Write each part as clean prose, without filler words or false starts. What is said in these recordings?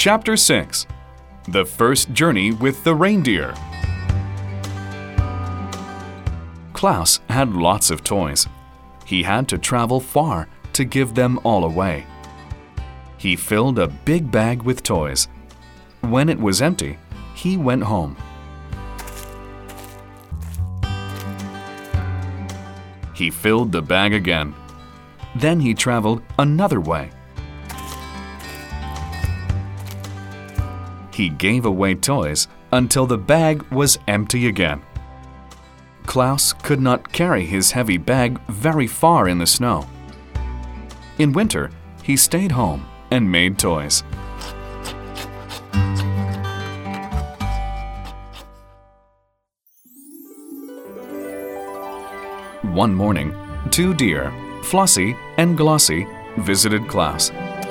Chapter 6. The First Journey with the Reindeer. Klaus had lots of toys. He had to travel far to give them all away. He filled a big bag with toys. When it was empty, he went home. He filled the bag again. Then he traveled another way. He gave away toys until the bag was empty again. Klaus could not carry his heavy bag very far in the snow. In winter, he stayed home and made toys. One morning, two deer, Flossie and Glossie, visited Klaus.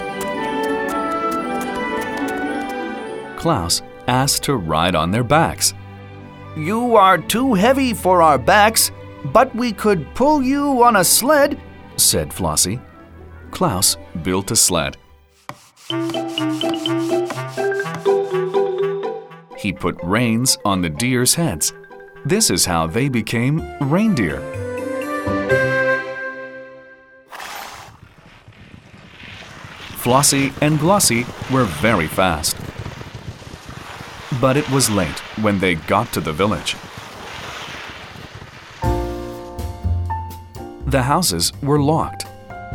Klaus asked to ride on their backs. "You are too heavy for our backs, but we could pull you on a sled," said Flossie. Klaus built a sled. He put reins on the deer's heads. This is how they became reindeer. Flossie and Glossie were very fast. But it was late when they got to the village. The houses were locked.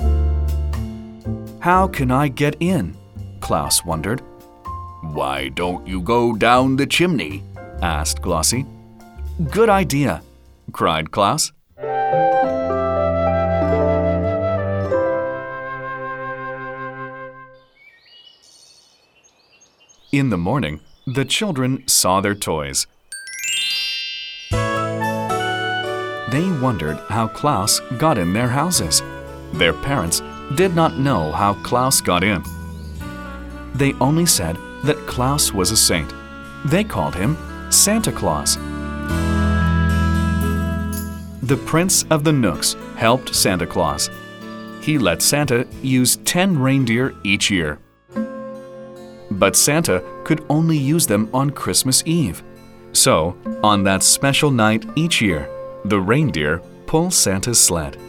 How can I get in? Klaus wondered. "Why don't you go down the chimney?" asked Glossie. Good idea, cried Klaus. In the morning, the children saw their toys. They wondered how Klaus got in their houses. Their parents did not know how Klaus got in. They only said that Klaus was a saint. They called him Santa Claus. The Prince of the Knooks helped Santa Claus. He let Santa use 10 reindeer each year. But Santa could only use them on Christmas Eve. So, on that special night each year, the reindeer pull Santa's sled.